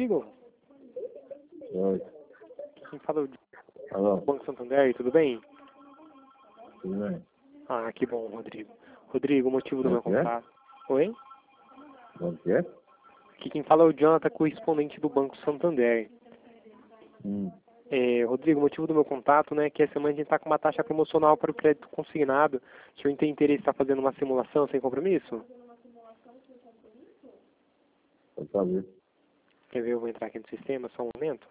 Rodrigo? Oi. Quem fala é o Alô? Banco Santander, tudo bem? Tudo bem? Ah, que bom, Rodrigo. Rodrigo, o motivo do Bom meu dia. contato... Oi? Bom dia. Aqui quem fala é o Jonathan, correspondente do Banco Santander. Rodrigo, o motivo do meu contato, né, é que essa semana a gente está com uma taxa promocional para o crédito consignado. O senhor tem interesse em estar fazendo uma simulação sem compromisso? Pode fazer. Quer ver? Eu vou entrar aqui no sistema, só um momento.